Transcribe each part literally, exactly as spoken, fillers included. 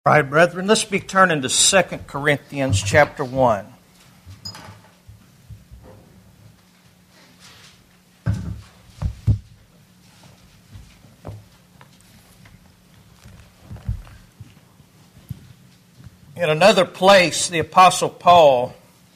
All right, brethren, let's be turning to Second Corinthians chapter one. In another place, the Apostle Paul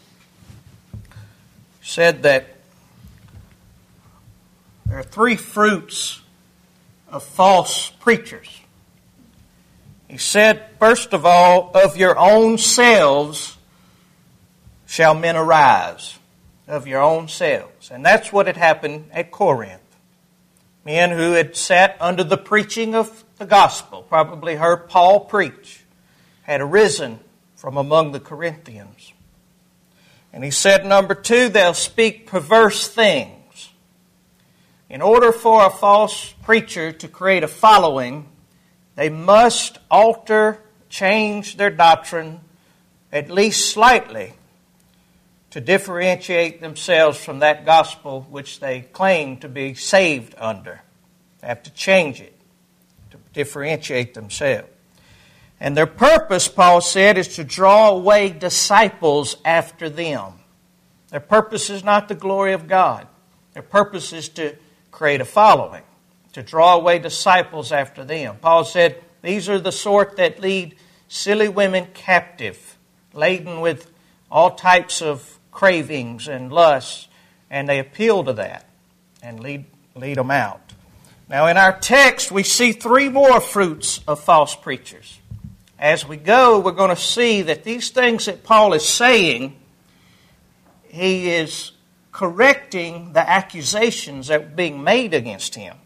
said that there are three fruits of false preachers. He said, first of all, of your own selves shall men arise. Of your own selves. And that's what had happened at Corinth. Men who had sat under the preaching of the gospel, probably heard Paul preach, had arisen from among the Corinthians. And he said, number two, they'll speak perverse things. In order for a false preacher to create a following, they must alter, change their doctrine, at least slightly, to differentiate themselves from that gospel which they claim to be saved under. They have to change it to differentiate themselves. And their purpose, Paul said, is to draw away disciples after them. Their purpose is not the glory of God. Their purpose is to create a following, to draw away disciples after them. Paul said, these are the sort that lead silly women captive, laden with all types of cravings and lusts, and they appeal to that and lead, lead them out. Now in our text, we see three more fruits of false preachers. As we go, we're going to see that these things that Paul is saying, he is correcting the accusations that were being made against him.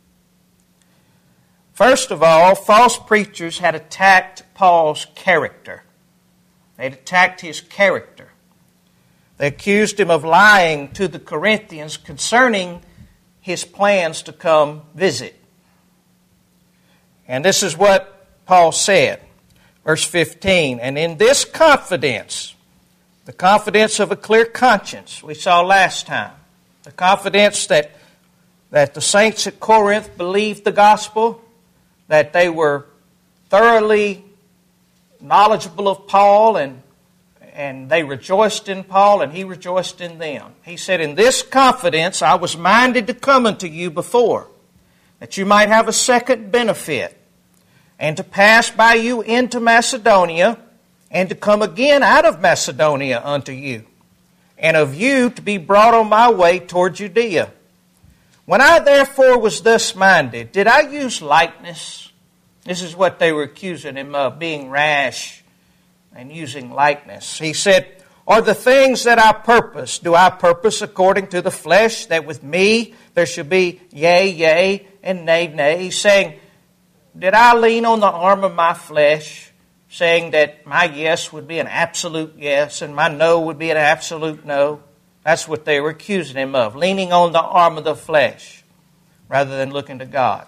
First of all, false preachers had attacked Paul's character. They'd attacked his character. They accused him of lying to the Corinthians concerning his plans to come visit. And this is what Paul said, verse fifteen, and in this confidence, the confidence of a clear conscience we saw last time, the confidence that, that the saints at Corinth believed the gospel, that they were thoroughly knowledgeable of Paul, and, and they rejoiced in Paul, and he rejoiced in them. He said, in this confidence I was minded to come unto you before, that you might have a second benefit, and to pass by you into Macedonia, and to come again out of Macedonia unto you, and of you to be brought on my way toward Judea. When I therefore was thus minded, did I use lightness? This is what they were accusing him of, being rash and using lightness. He said, or the things that I purpose, do I purpose according to the flesh, that with me there should be yea, yea, and nay, nay? He's saying, did I lean on the arm of my flesh, saying that my yes would be an absolute yes, and my no would be an absolute no? That's what they were accusing him of, leaning on the arm of the flesh rather than looking to God.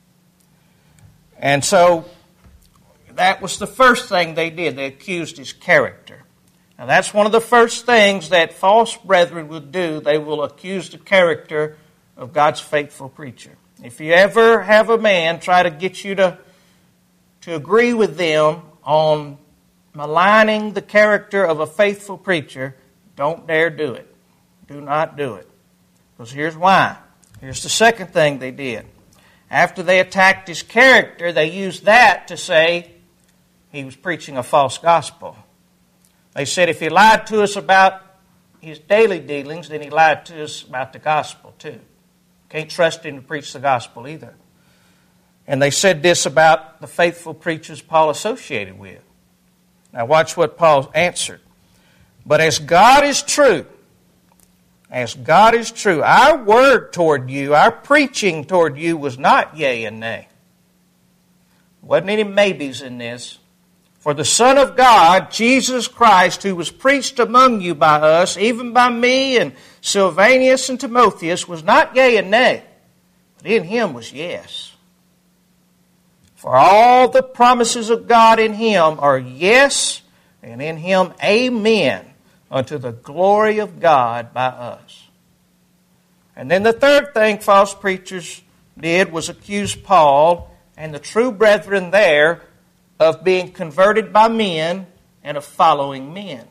And so that was the first thing they did. They accused his character. Now that's one of the first things that false brethren will do. They will accuse the character of God's faithful preacher. If you ever have a man try to get you to, to agree with them on maligning the character of a faithful preacher, don't dare do it. Do not do it. Because here's why. Here's the second thing they did. After they attacked his character, they used that to say he was preaching a false gospel. They said if he lied to us about his daily dealings, then he lied to us about the gospel too. Can't trust him to preach the gospel either. And they said this about the faithful preachers Paul associated with. Now watch what Paul answered. But as God is true, As God is true, our word toward you, our preaching toward you was not yea and nay. There wasn't any maybes in this. For the Son of God, Jesus Christ, who was preached among you by us, even by me and Silvanus and Timotheus, was not yea and nay, but in him was yes. For all the promises of God in him are yes, and in him amen, unto the glory of God by us. And then the third thing false preachers did was accuse Paul and the true brethren there of being converted by men and of following men.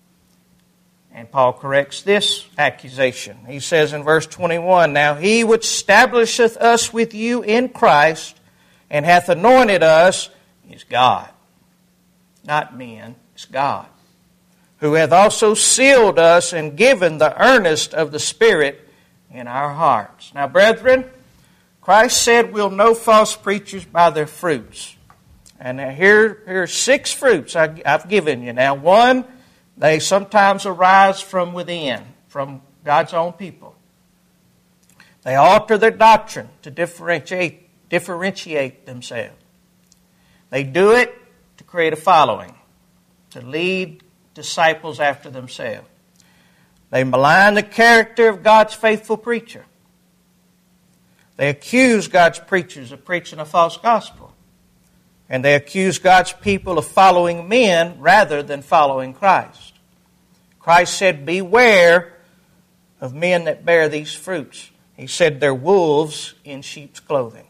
And Paul corrects this accusation. He says in verse twenty-one, Now he which establisheth us with you in Christ and hath anointed us is God. Not men, it's God. Who hath also sealed us and given the earnest of the Spirit in our hearts. Now, brethren, Christ said we'll know false preachers by their fruits. And now here, here are six fruits I, I've given you. Now, one, they sometimes arise from within, from God's own people. They alter their doctrine to differentiate, differentiate themselves. They do it to create a following, to lead disciples after themselves. They malign the character of God's faithful preacher. They accuse God's preachers of preaching a false gospel. And they accuse God's people of following men rather than following Christ. Christ said, Beware of men that bear these fruits. He said they're wolves in sheep's clothing.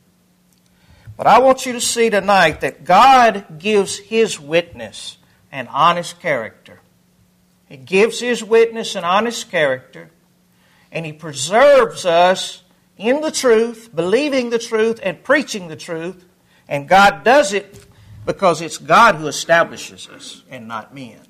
But I want you to see tonight that God gives His witness an honest character. He gives His witness an honest character, and He preserves us in the truth, believing the truth, and preaching the truth. And God does it because it's God who establishes us and not men.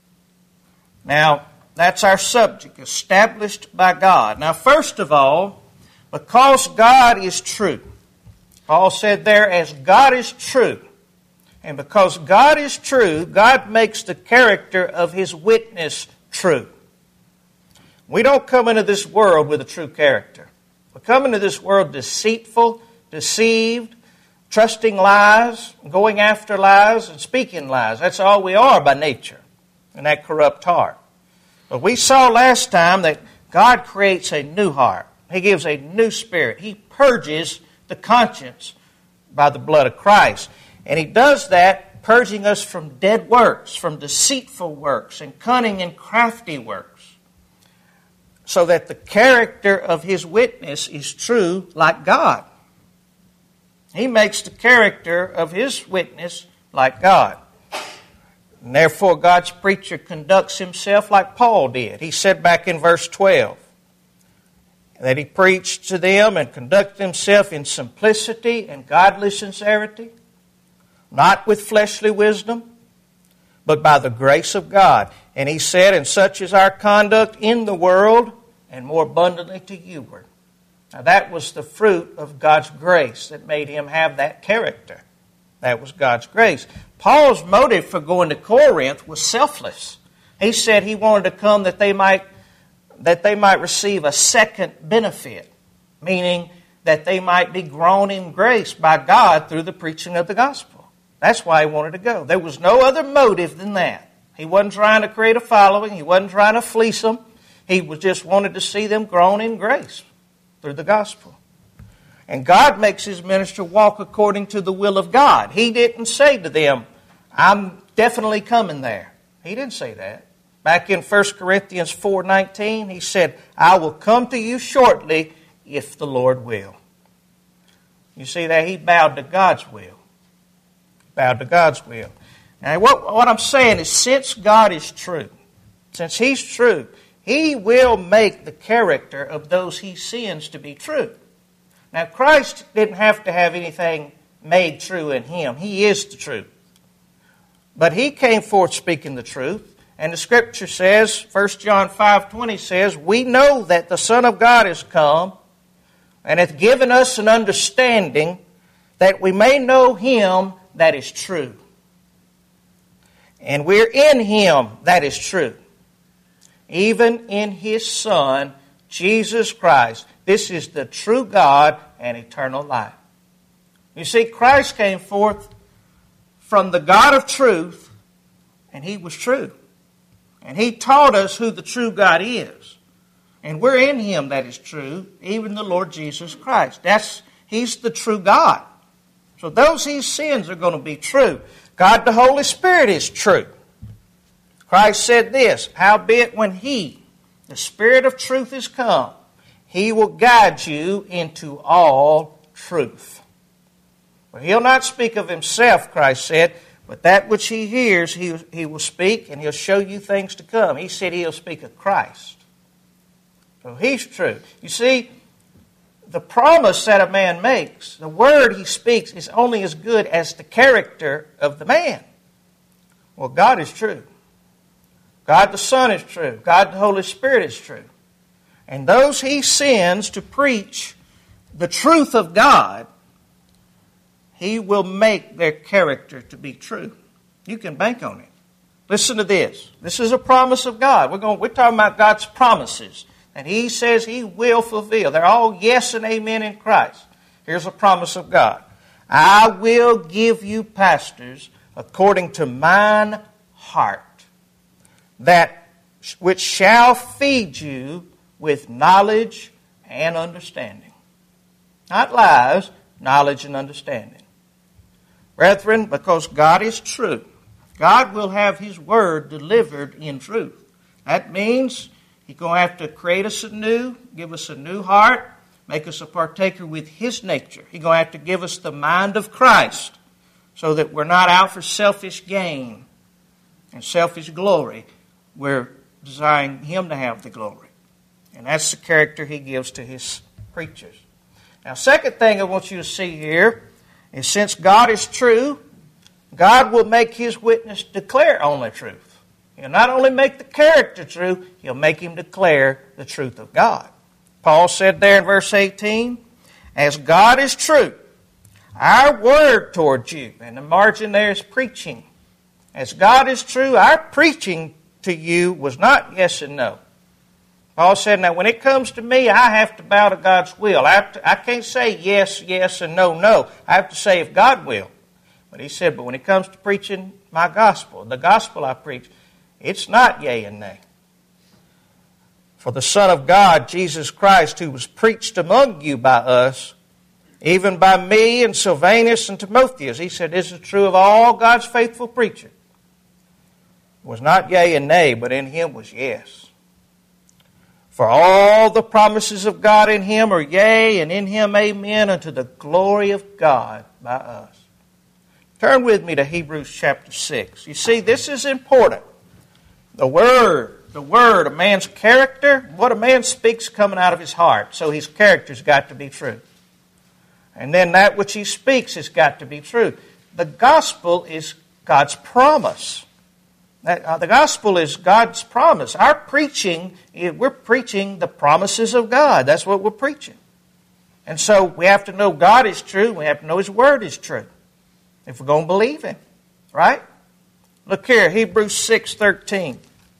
Now, that's our subject, established by God. Now, first of all, because God is true. Paul said there, as God is true. And because God is true, God makes the character of His witness true. We don't come into this world with a true character. We come into this world deceitful, deceived, trusting lies, going after lies, and speaking lies. That's all we are by nature, in that corrupt heart. But we saw last time that God creates a new heart. He gives a new spirit. He purges the conscience by the blood of Christ. And He does that purging us from dead works, from deceitful works, and cunning and crafty works, so that the character of His witness is true like God. He makes the character of His witness like God. And therefore, God's preacher conducts himself like Paul did. He said back in verse twelve that he preached to them and conducted himself in simplicity and godly sincerity, not with fleshly wisdom, but by the grace of God. And he said, and such is our conduct in the world, and more abundantly to youward. Now that was the fruit of God's grace that made him have that character. That was God's grace. Paul's motive for going to Corinth was selfless. He said he wanted to come that they might, that they might receive a second benefit, meaning that they might be grown in grace by God through the preaching of the gospel. That's why he wanted to go. There was no other motive than that. He wasn't trying to create a following. He wasn't trying to fleece them. He was just wanted to see them grown in grace through the gospel. And God makes His minister walk according to the will of God. He didn't say to them, I'm definitely coming there. He didn't say that. Back in First Corinthians four nineteen, he said, I will come to you shortly if the Lord will. You see that? He bowed to God's will. Bowed to God's will. Now, what, what I'm saying is, since God is true, since He's true, He will make the character of those He sends to be true. Now, Christ didn't have to have anything made true in Him. He is the truth. But He came forth speaking the truth. And the Scripture says, First John five twenty says, we know that the Son of God is come, and hath given us an understanding, that we may know Him that is true. And we're in Him that is true, even in His Son, Jesus Christ. This is the true God and eternal life. You see, Christ came forth from the God of truth, and He was true. And He taught us who the true God is. And we're in Him that is true, even the Lord Jesus Christ. That's He's the true God. So those He sends are going to be true. God the Holy Spirit is true. Christ said this, howbeit when He, the Spirit of truth, is come, He will guide you into all truth. For he'll not speak of himself, Christ said, but that which he hears, he, he will speak, and he'll show you things to come. He said he'll speak of Christ. So he's true. You see, the promise that a man makes, the word he speaks, is only as good as the character of the man. Well, God is true. God the Son is true. God the Holy Spirit is true. And those he sends to preach the truth of God, he will make their character to be true. You can bank on it. Listen to this. This is a promise of God. We're going, we're talking about God's promises. And he says he will fulfill. They're all yes and amen in Christ. Here's a promise of God. I will give you pastors according to mine heart, that which shall feed you with knowledge and understanding. Not lies, knowledge and understanding. Brethren, because God is true, God will have his word delivered in truth. That means he's going to have to create us anew, give us a new heart, make us a partaker with his nature. He's going to have to give us the mind of Christ so that we're not out for selfish gain and selfish glory. We're desiring him to have the glory. And that's the character he gives to his preachers. Now, second thing I want you to see here is since God is true, God will make his witness declare only truth. He'll not only make the character true, he'll make him declare the truth of God. Paul said there in verse eighteen, as God is true, our word towards you, and the margin there is preaching. As God is true, our preaching to you was not yes and no. Paul said, now when it comes to me, I have to bow to God's will. I, have to, I can't say yes, yes, and no, no. I have to say if God will. But he said, but when it comes to preaching my gospel, the gospel I preach, it's not yea and nay. For the Son of God, Jesus Christ, who was preached among you by us, even by me and Silvanus and Timotheus, he said, this is true of all God's faithful preachers, was not yea and nay, but in him was yes. For all the promises of God in him are yea, and in him amen, unto the glory of God by us. Turn with me to Hebrews chapter six. You see, this is important. The Word, the Word, a man's character, what a man speaks coming out of his heart. So his character's got to be true. And then that which he speaks has got to be true. The gospel is God's promise. The gospel is God's promise. Our preaching, we're preaching the promises of God. That's what we're preaching. And so we have to know God is true. We have to know his word is true if we're going to believe him. Right? Look here, Hebrews six thirteen.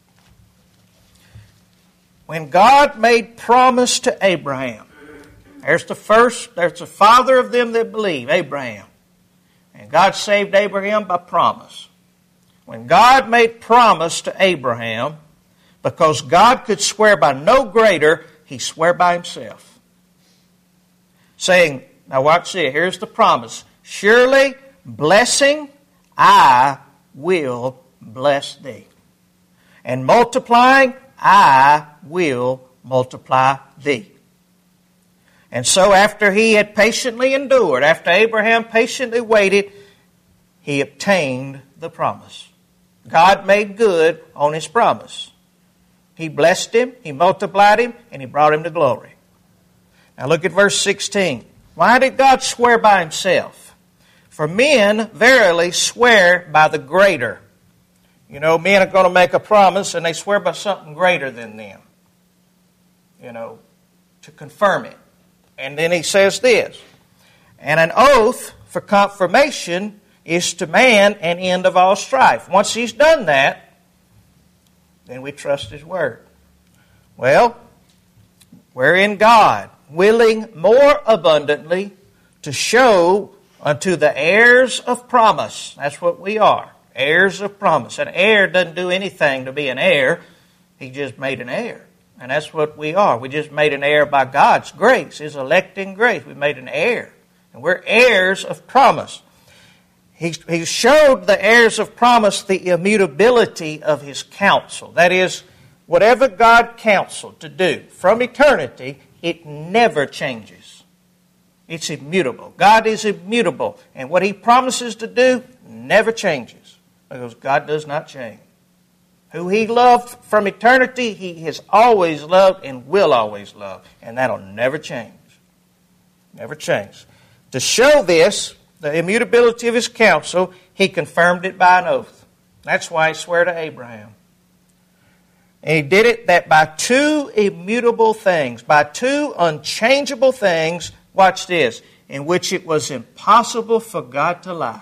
When God made promise to Abraham, there's the first, there's the father of them that believe, Abraham. And God saved Abraham by promise. When God made promise to Abraham, because God could swear by no greater, he swore by himself. Saying, now watch this, here's the promise. Surely blessing I will bless thee. And multiplying I will multiply thee. And so after he had patiently endured, after Abraham patiently waited, he obtained the promise. God made good on his promise. He blessed him, he multiplied him, and he brought him to glory. Now look at verse sixteen. Why did God swear by himself? For men verily swear by the greater. You know, men are going to make a promise and they swear by something greater than them. You know, to confirm it. And then he says this, and an oath for confirmation is to man an end of all strife. Once he's done that, then we trust his word. Well, we're in God, willing more abundantly to show unto the heirs of promise. That's what we are, heirs of promise. An heir doesn't do anything to be an heir. He just made an heir. And that's what we are. We just made an heir by God's grace, his electing grace. We made an heir. And we're heirs of promise. He, he showed the heirs of promise the immutability of his counsel. That is, whatever God counseled to do from eternity, it never changes. It's immutable. God is immutable. And what He promises to do never changes, because God does not change. Who He loved from eternity, He has always loved and will always love. And that'll never change. Never change. To show this, the immutability of His counsel, He confirmed it by an oath. That's why He swore to Abraham. And He did it that by two immutable things, by two unchangeable things, watch this, in which it was impossible for God to lie.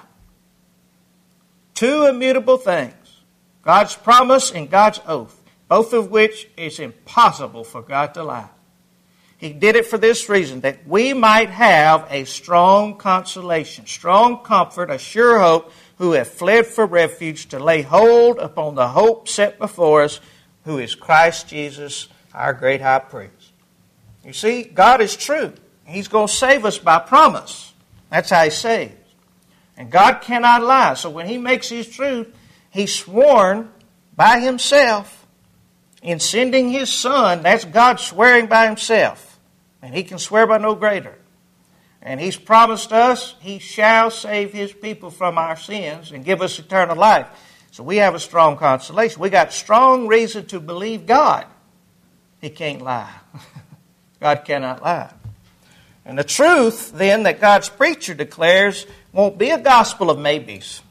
Two immutable things. God's promise and God's oath, both of which is impossible for God to lie. He did it for this reason, that we might have a strong consolation, strong comfort, a sure hope, who have fled for refuge, to lay hold upon the hope set before us, who is Christ Jesus, our great high priest. You see, God is true. He's going to save us by promise. That's how He saves. And God cannot lie. So when He makes His truth, He's sworn by Himself in sending His Son. That's God swearing by Himself. And He can swear by no greater. And He's promised us He shall save His people from our sins and give us eternal life. So we have a strong consolation. We got strong reason to believe God. He can't lie. God cannot lie. And the truth, then, that God's preacher declares won't be a gospel of maybes.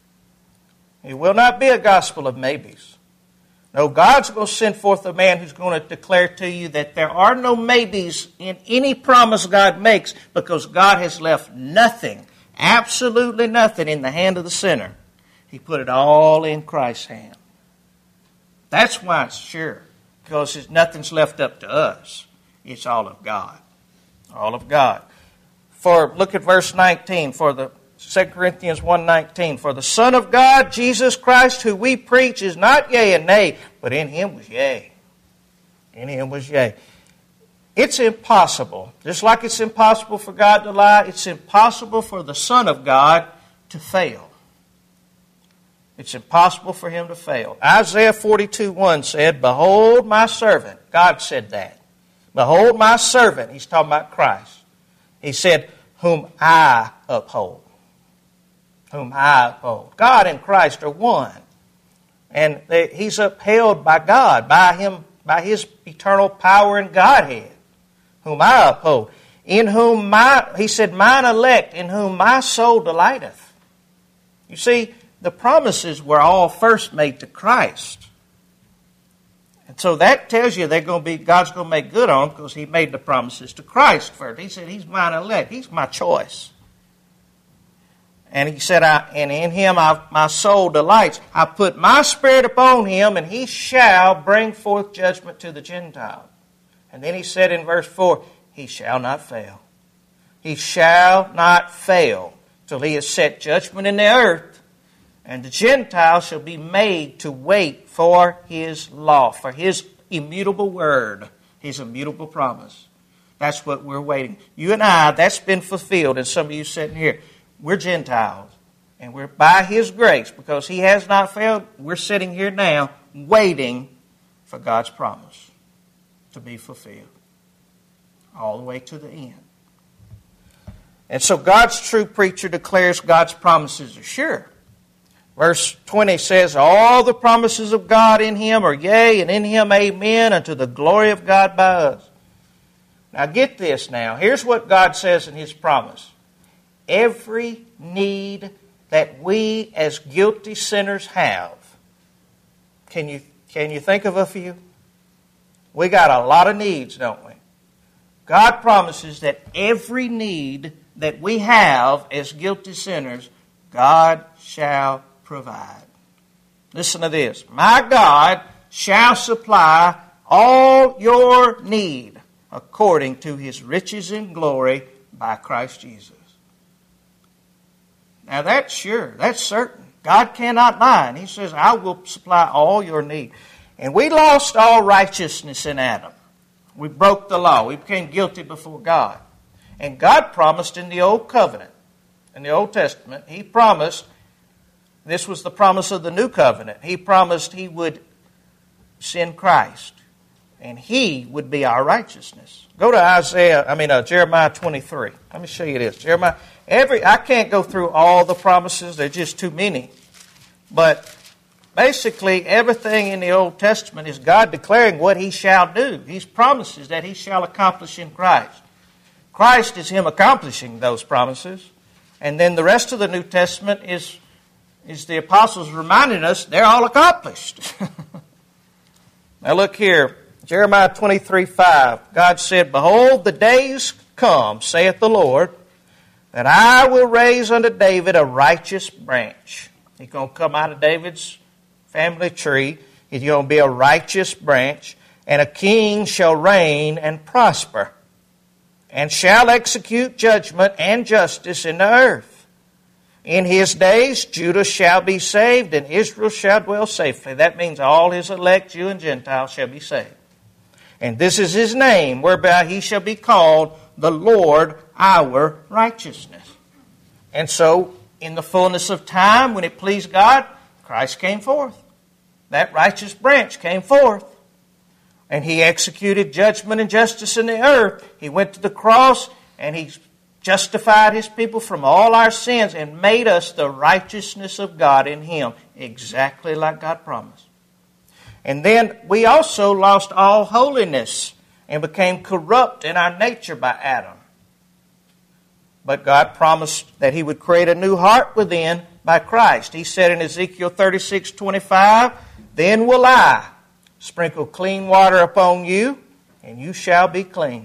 It will not be a gospel of maybes. No, God's going to send forth a man who's going to declare to you that there are no maybes in any promise God makes, because God has left nothing, absolutely nothing, in the hand of the sinner. He put it all in Christ's hand. That's why it's sure, because nothing's left up to us. It's all of God. All of God. For, look at verse nineteen, for the Second Corinthians one nineteen, for the Son of God, Jesus Christ, who we preach, is not yea and nay, but in Him was yea. In Him was yea. It's impossible, just like it's impossible for God to lie, it's impossible for the Son of God to fail. It's impossible for Him to fail. Isaiah forty-two one said, behold my servant. God said that. Behold my servant. He's talking about Christ. He said, whom I uphold. Whom I uphold. God and Christ are one. And they, He's upheld by God, by Him, by His eternal power and Godhead. Whom I uphold. In whom my, He said, mine elect, in whom my soul delighteth. You see, the promises were all first made to Christ. And so that tells you they're going to be, God's going to make good on them, because He made the promises to Christ first. He said, He's mine elect. He's my choice. And He said, I, and in Him I, my soul delights. I put my Spirit upon Him, and He shall bring forth judgment to the Gentiles. And then He said in verse four, He shall not fail. He shall not fail till He has set judgment in the earth. And the Gentiles shall be made to wait for His law, for His immutable word, His immutable promise. That's what we're waiting. You and I, that's been fulfilled. And some of you sitting here, we're Gentiles. And we're by His grace, because He has not failed, we're sitting here now waiting for God's promise to be fulfilled. All the way to the end. And so God's true preacher declares God's promises are sure. Verse twenty says, all the promises of God in Him are yea, and in Him amen, unto the glory of God by us. Now get this now. Here's what God says in His promise. Every need that we as guilty sinners have. Can you, can you think of a few? We got a lot of needs, don't we? God promises that every need that we have as guilty sinners, God shall provide. Listen to this. My God shall supply all your need according to His riches in glory by Christ Jesus. Now that's sure. That's certain. God cannot lie. And He says, I will supply all your need. And we lost all righteousness in Adam. We broke the law. We became guilty before God. And God promised in the Old Covenant, in the Old Testament, He promised, this was the promise of the New Covenant, He promised He would send Christ. and He would be our righteousness. Go to Isaiah, I mean uh, Jeremiah twenty-three. Let me show you this. Jeremiah, every I can't go through all the promises; they're just too many. But basically, everything in the Old Testament is God declaring what He shall do. He promises that He shall accomplish in Christ. Christ is Him accomplishing those promises. And then the rest of the New Testament is, is the apostles reminding us they're all accomplished. Now look here, Jeremiah twenty-three five. God said, "Behold, the days come, saith the Lord, that I will raise unto David a righteous branch." He's going to come out of David's family tree. He's going to be a righteous branch. "And a king shall reign and prosper, and shall execute judgment and justice in the earth. In his days Judah shall be saved, and Israel shall dwell safely." That means all his elect, Jew and Gentile, shall be saved. "And this is his name, whereby he shall be called the Lord our righteousness." And so, in the fullness of time, when it pleased God, Christ came forth. That righteous branch came forth. And He executed judgment and justice in the earth. He went to the cross and He justified His people from all our sins and made us the righteousness of God in Him, exactly like God promised. And then we also lost all holiness and became corrupt in our nature by Adam. But God promised that He would create a new heart within by Christ. He said in Ezekiel thirty-six twenty-five, "Then will I sprinkle clean water upon you, and you shall be clean.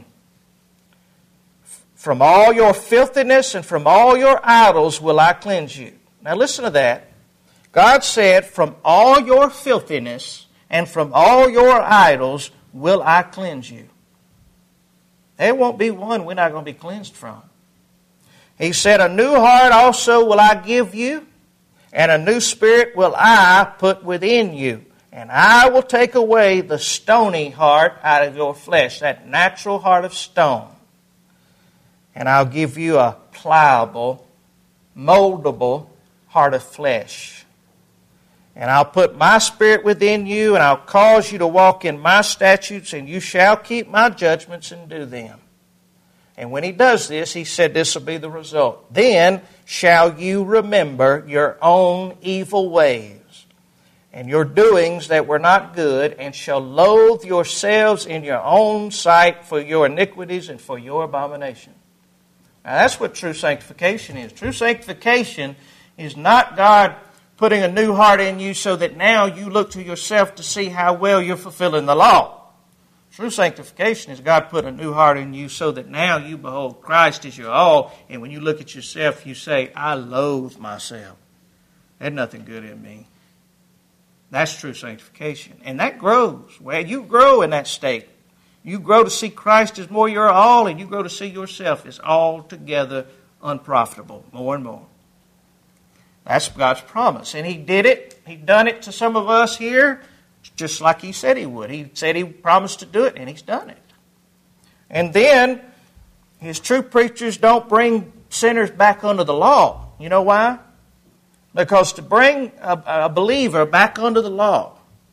From all your filthiness and from all your idols will I cleanse you." Now listen to that. God said, "From all your filthiness and from all your idols will I cleanse you." There won't be one we're not going to be cleansed from. He said, "A new heart also will I give you, and a new spirit will I put within you. And I will take away the stony heart out of your flesh," that natural heart of stone. "And I'll give you a pliable, moldable heart of flesh. And I'll put my spirit within you, and I'll cause you to walk in my statutes, and you shall keep my judgments and do them." And when He does this, He said this will be the result. "Then shall you remember your own evil ways, and your doings that were not good, and shall loathe yourselves in your own sight for your iniquities and for your abomination." Now that's what true sanctification is. True sanctification is not God putting a new heart in you so that now you look to yourself to see how well you're fulfilling the law. True sanctification is God put a new heart in you so that now you behold Christ as your all, and when you look at yourself, you say, "I loathe myself. There's nothing good in me." That's true sanctification. And that grows. Well, you grow in that state. You grow to see Christ as more your all, and you grow to see yourself as altogether unprofitable, more and more. That's God's promise. And He did it. He done it to some of us here, just like He said He would. He said He promised to do it, and He's done it. And then, His true preachers don't bring sinners back under the law. You know why? Because to bring a, a believer back under the law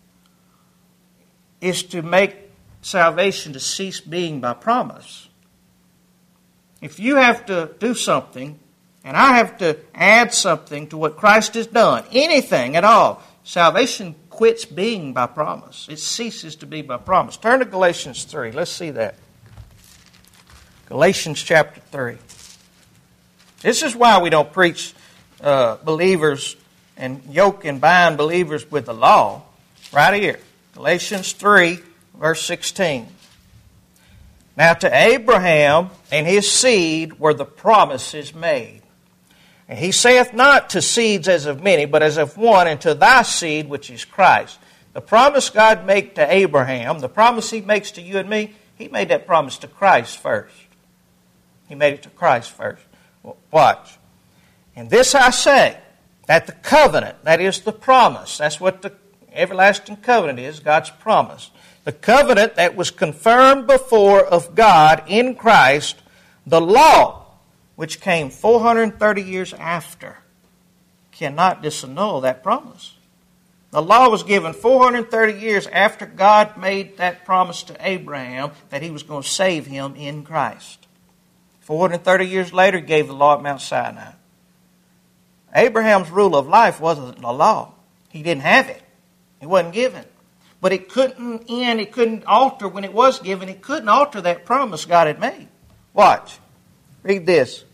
is to make salvation to cease being by promise. If you have to do something, and I have to add something to what Christ has done, anything at all, salvation quits being by promise. It ceases to be by promise. Turn to Galatians three. Let's see that. Galatians chapter three. This is why we don't preach Uh, believers and yoke and bind believers with the law. Right here. Galatians three, verse sixteen. "Now to Abraham and his seed were the promises made. And he saith not to seeds as of many, but as of one, and to thy seed, which is Christ." The promise God made to Abraham, the promise He makes to you and me, He made that promise to Christ first. He made it to Christ first. Watch. "And this I say, that the covenant," that is the promise, that's what the everlasting covenant is, God's promise. "The covenant that was confirmed before of God in Christ, the law, which came four hundred thirty years after, cannot disannul that promise." The law was given four hundred thirty years after God made that promise to Abraham that he was going to save him in Christ. four hundred thirty years later, he gave the law at Mount Sinai. Abraham's rule of life wasn't the law. He didn't have it. It wasn't given. But it couldn't end, it couldn't alter when it was given. It couldn't alter that promise God had made. Watch. Read this.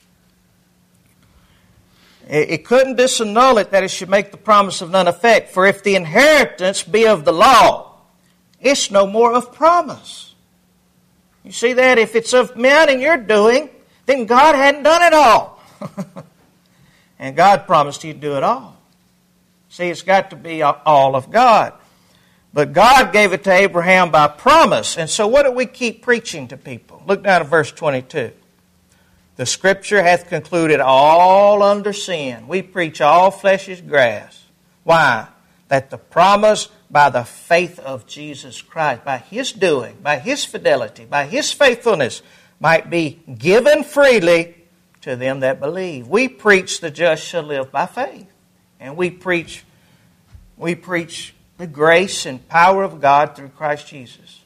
It couldn't disannul it that it should make the promise of none effect. For if the inheritance be of the law, it's no more of promise. You see that? If it's of men and you're doing, then God hadn't done it all. And God promised He'd do it all. See, it's got to be all of God. But God gave it to Abraham by promise. And so what do we keep preaching to people? Look down at verse twenty-two. The Scripture hath concluded all under sin. We preach all flesh is grass. Why? That the promise by the faith of Jesus Christ, by His doing, by His fidelity, by His faithfulness, might be given freely to them that believe. We preach the just shall live by faith. And we preach, we preach the grace and power of God through Christ Jesus.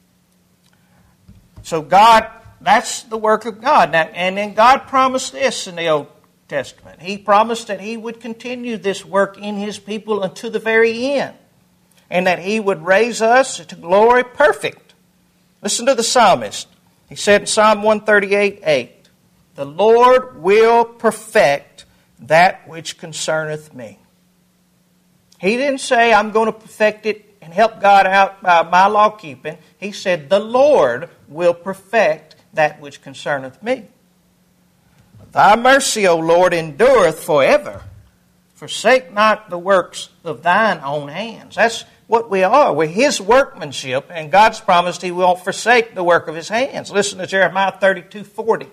So God... That's the work of God. Now, and then God promised this in the Old Testament. He promised that He would continue this work in His people unto the very end. And that He would raise us to glory perfect. Listen to the psalmist. He said in Psalm one thirty-eight, eight, the Lord will perfect that which concerneth me. He didn't say, I'm going to perfect it and help God out by my law keeping. He said, the Lord will perfect that which concerneth me. Thy mercy, O Lord, endureth forever. Forsake not the works of thine own hands. That's what we are. We're His workmanship, and God's promised He won't forsake the work of His hands. Listen to Jeremiah thirty-two forty.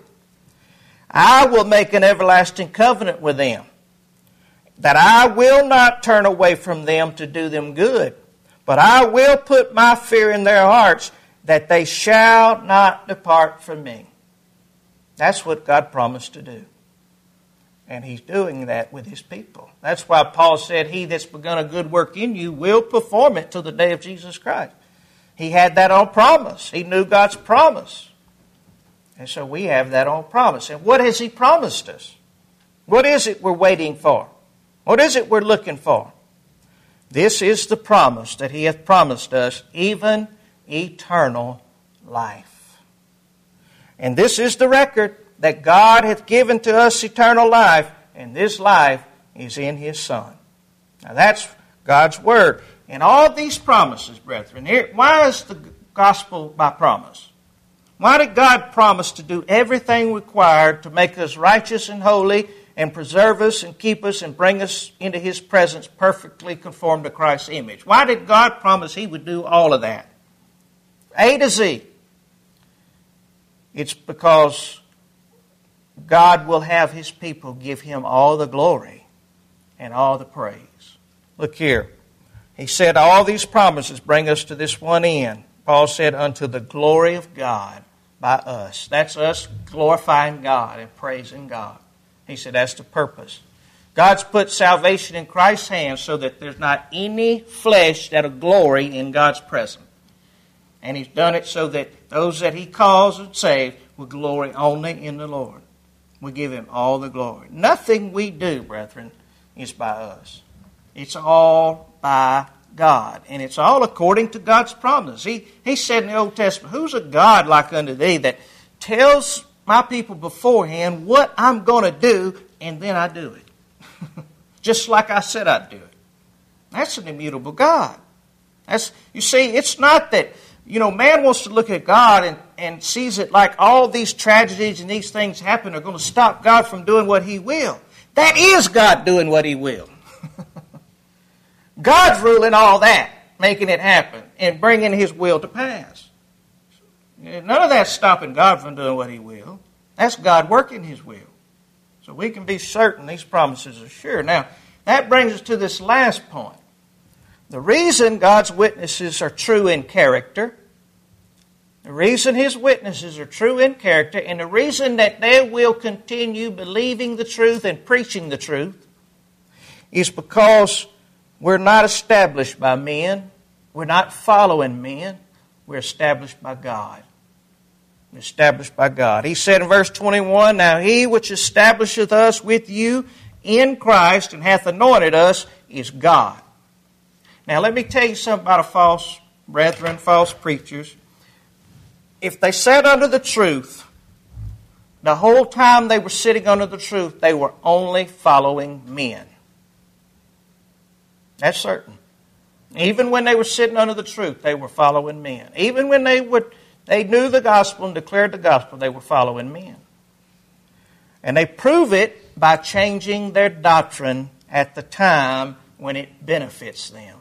I will make an everlasting covenant with them, that I will not turn away from them to do them good, but I will put my fear in their hearts, that they shall not depart from me. That's what God promised to do. And He's doing that with His people. That's why Paul said, He that's begun a good work in you will perform it till the day of Jesus Christ. He had that on promise. He knew God's promise. And so we have that on promise. And what has He promised us? What is it we're waiting for? What is it we're looking for? This is the promise that He hath promised us, even eternal life. And this is the record, that God hath given to us eternal life, and this life is in His Son. Now that's God's Word. And all these promises, brethren, here, why is the gospel by promise? Why did God promise to do everything required to make us righteous and holy and preserve us and keep us and bring us into His presence perfectly conformed to Christ's image? Why did God promise He would do all of that? A to Z. It's because God will have His people give Him all the glory and all the praise. Look here. He said all these promises bring us to this one end. Paul said, unto the glory of God by us. That's us glorifying God and praising God. He said that's the purpose. God's put salvation in Christ's hands so that there's not any flesh that'll glory in God's presence. And He's done it so that those that He calls and saves will glory only in the Lord. We give Him all the glory. Nothing we do, brethren, is by us. It's all by God. And it's all according to God's promise. He, he said in the Old Testament, who's a God like unto thee that tells my people beforehand what I'm going to do, and then I do it. Just like I said I'd do it. That's an immutable God. That's, you see, it's not that... You know, man wants to look at God and, and sees it like all these tragedies and these things happen are going to stop God from doing what He will. That is God doing what He will. God's ruling all that, making it happen, and bringing His will to pass. None of that's stopping God from doing what He will. That's God working His will. So we can be certain these promises are sure. Now, that brings us to this last point. The reason God's witnesses are true in character, the reason His witnesses are true in character, and the reason that they will continue believing the truth and preaching the truth is because We're not established by men. We're not following men. We're established by God. We're established by God. He said in verse twenty-one, Now he which establisheth us with you in Christ and hath anointed us is God. Now let me tell you something about a false brethren, false preachers. If they sat under the truth, the whole time they were sitting under the truth, they were only following men. That's certain. Even when they were sitting under the truth, they were following men. Even when they would, they knew the gospel and declared the gospel, they were following men. And they prove it by changing their doctrine at the time when it benefits them.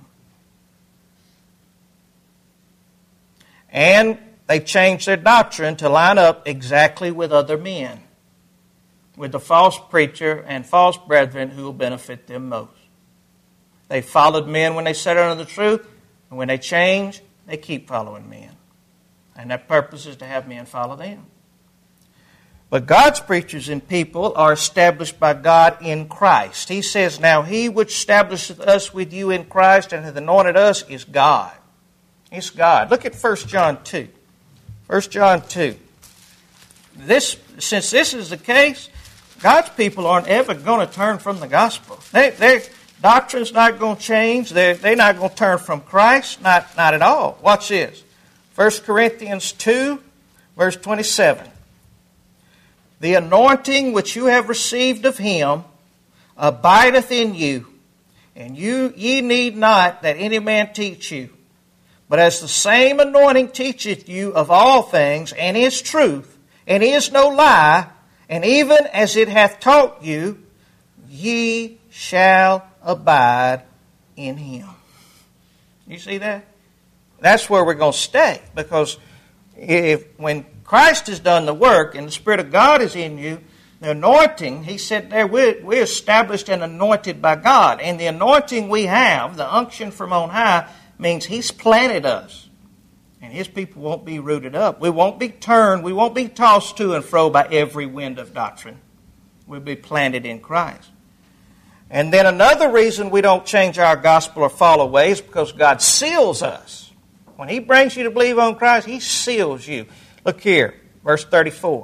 And they change their doctrine to line up exactly with other men, with the false preacher and false brethren who will benefit them most. They followed men when they sat under the truth, and when they change, they keep following men. And their purpose is to have men follow them. But God's preachers and people are established by God in Christ. He says, Now he which establisheth us with you in Christ and hath anointed us is God. It's God. Look at First John two. First John two. This, since this is the case, God's people aren't ever going to turn from the gospel. They, their doctrine's not going to change. They're, they're not going to turn from Christ. Not, not at all. Watch this. First Corinthians two, verse twenty-seven. The anointing which you have received of him abideth in you, and you ye need not that any man teach you. But as the same anointing teacheth you of all things, and is truth, and is no lie, and even as it hath taught you, ye shall abide in him. You see that? That's where we're going to stay. Because if when Christ has done the work and the Spirit of God is in you, the anointing, he said there, we're, we're established and anointed by God. And the anointing we have, the unction from on high, means he's planted us. And his people won't be rooted up. We won't be turned. We won't be tossed to and fro by every wind of doctrine. We'll be planted in Christ. And then another reason we don't change our gospel or fall away is because God seals us. When he brings you to believe on Christ, he seals you. Look here, verse thirty-four.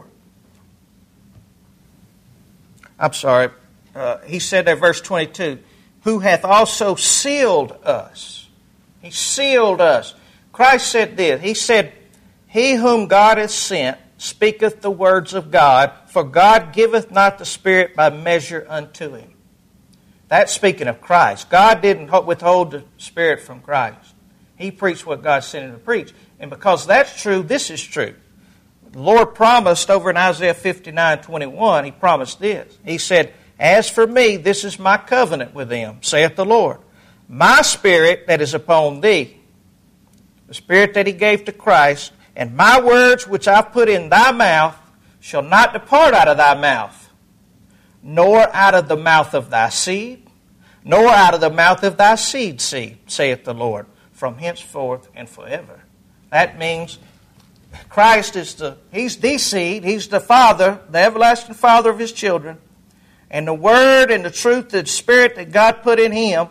I'm sorry. Uh, he said there, verse twenty-two, who hath also sealed us. He sealed us. Christ said this. He said, He whom God hath sent speaketh the words of God, for God giveth not the Spirit by measure unto him. That's speaking of Christ. God didn't withhold the Spirit from Christ. He preached what God sent him to preach. And because that's true, this is true. The Lord promised over in Isaiah fifty-nine twenty-one, he promised this. He said, As for me, this is my covenant with them, saith the Lord. My Spirit that is upon thee, the Spirit that he gave to Christ, and my words which I've put in thy mouth shall not depart out of thy mouth, nor out of the mouth of thy seed, nor out of the mouth of thy seed seed, saith the Lord, from henceforth and forever. That means Christ is the, he's the seed, he's the Father, the everlasting Father of his children, and the Word and the truth, the Spirit that God put in him,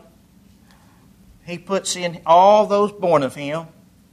he puts in all those born of him,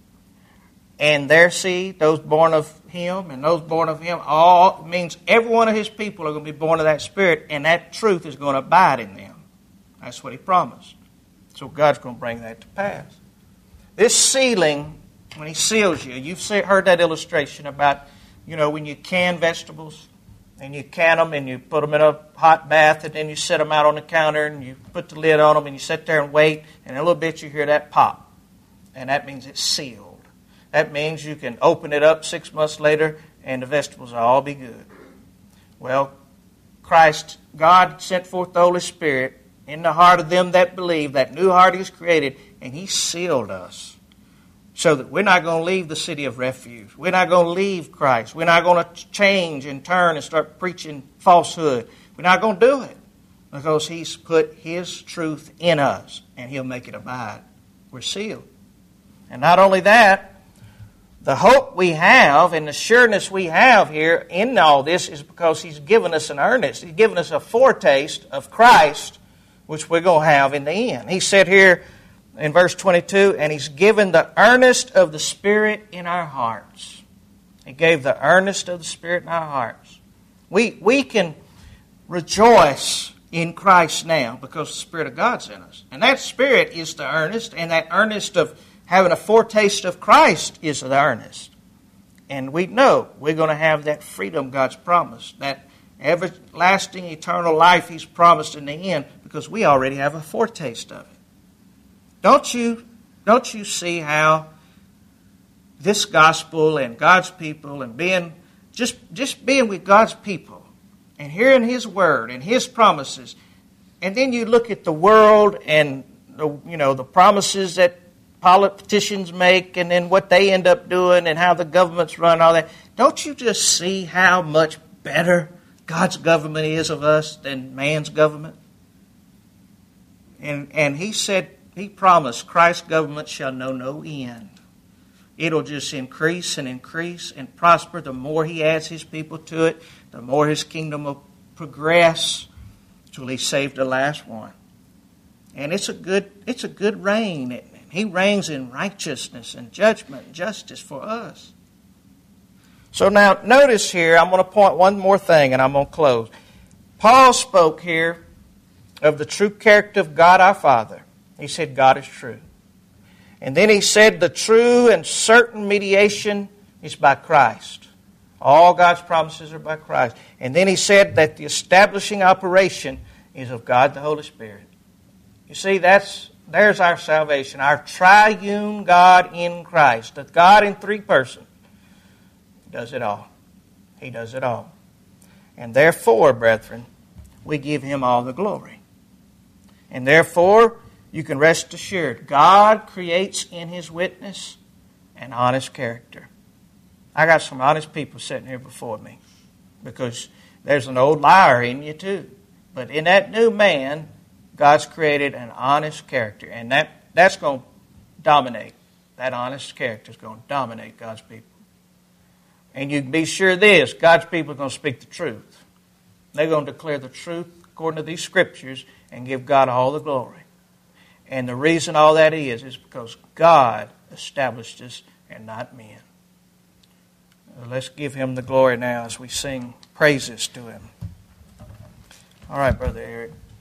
and their seed, those born of him, and those born of him, all means every one of his people are going to be born of that Spirit, and that truth is going to abide in them. That's what he promised. So God's going to bring that to pass. This sealing, when he seals you, you've heard that illustration about, you know, when you can vegetables, and you can them, and you put them in a hot bath, and then you set them out on the counter, and you put the lid on them, and you sit there and wait, and in a little bit you hear that pop. And that means it's sealed. That means you can open it up six months later, and the vegetables will all be good. Well, Christ, God sent forth the Holy Spirit in the heart of them that believe, that new heart he's created, and he sealed us. So that we're not going to leave the city of refuge. We're not going to leave Christ. We're not going to change and turn and start preaching falsehood. We're not going to do it. Because he's put his truth in us. And he'll make it abide. We're sealed. And not only that, the hope we have and the sureness we have here in all this is because he's given us an earnest. He's given us a foretaste of Christ which we're going to have in the end. He said here in verse twenty-two, and He's given the earnest of the Spirit in our hearts. He gave the earnest of the Spirit in our hearts. We, we can rejoice in Christ now because the Spirit of God's in us. And that Spirit is the earnest, and that earnest of having a foretaste of Christ is the earnest. And we know we're going to have that freedom God's promised, that everlasting, eternal life He's promised in the end, because we already have a foretaste of it. Don't you, don't you see how this gospel and God's people and being just, just being with God's people and hearing His word and His promises, and then you look at the world and the, you know the promises that politicians make, and then what they end up doing, and how the governments run, all that. Don't you just see how much better God's government is of us than man's government? And and He said, He promised, Christ's government shall know no end. It'll just increase and increase and prosper. The more He adds His people to it, the more His kingdom will progress till He saved the last one. And it's a good it's a good reign. He reigns in righteousness and judgment and justice for us. So now, notice here, I'm going to point one more thing and I'm going to close. Paul spoke here of the true character of God our Father. He said God is true. And then he said the true and certain mediation is by Christ. All God's promises are by Christ. And then he said that the establishing operation is of God the Holy Spirit. You see, that's there's our salvation, our triune God in Christ. The God in three persons does it all. He does it all. And therefore, brethren, we give Him all the glory. And therefore, you can rest assured, God creates in His witness an honest character. I got some honest people sitting here before me, because there's an old liar in you too. But in that new man, God's created an honest character, and that, that's going to dominate. That honest character is going to dominate God's people. And you can be sure of this, God's people are going to speak the truth. They're going to declare the truth according to these Scriptures and give God all the glory. And the reason all that is, is because God established us and not men. Let's give Him the glory now as we sing praises to Him. All right, Brother Eric.